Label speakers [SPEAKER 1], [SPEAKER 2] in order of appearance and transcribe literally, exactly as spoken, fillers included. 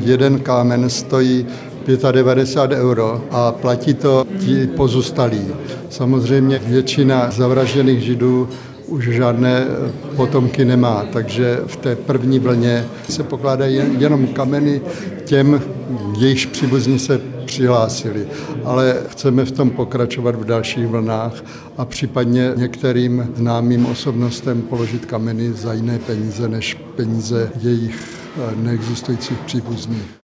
[SPEAKER 1] jeden kámen stojí devadesát pět euro a platí to ti pozůstalí. Samozřejmě většina zavražděných Židů už žádné potomky nemá, takže v té první vlně se pokládají jenom kameny těm, jejichž příbuzní se přihlásili. Ale chceme v tom pokračovat v dalších vlnách a případně některým známým osobnostem položit kameny za jiné peníze než peníze jejich neexistujících příbuzných.